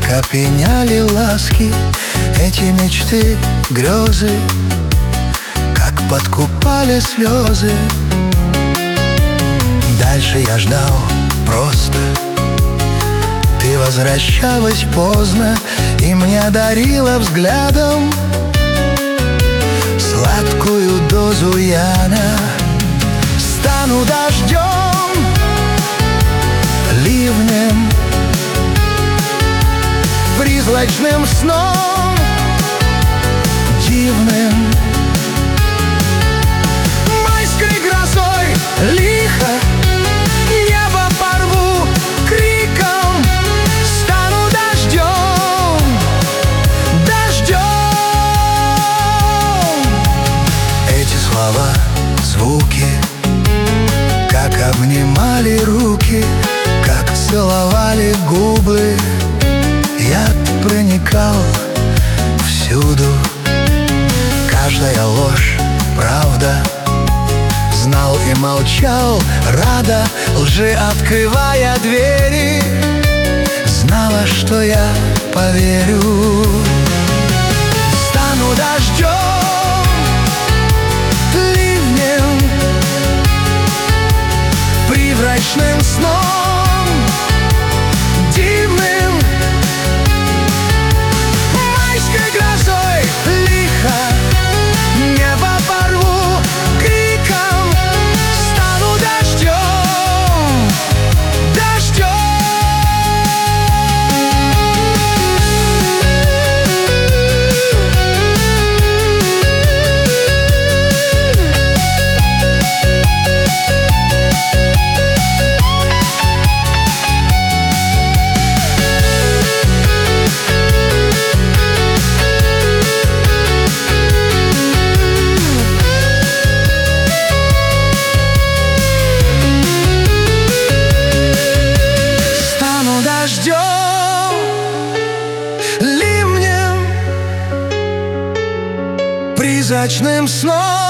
опьяняли ласки, эти мечты, грезы, как подкупали слезы. Дальше я ждал просто. Ты возвращалась поздно и мне дарила взглядом сладкую дозу яна. Стану дождем, ливнем, призрачным сном дивным, майской грозой лихо небо порву криком. Стану дождем, дождем. Эти слова, звуки, как обнимали руки, как целовали губы. Яд проникал всюду, каждая ложь — правда. Знал и молчал, рада, лжи открывая двери. Знала, что я поверю. Стану дождем, ливнем, призрачным сном дивным, майской грозой лихо небо порву криком. Стану дождем, дождем. Дождем, ливнем, призрачным сном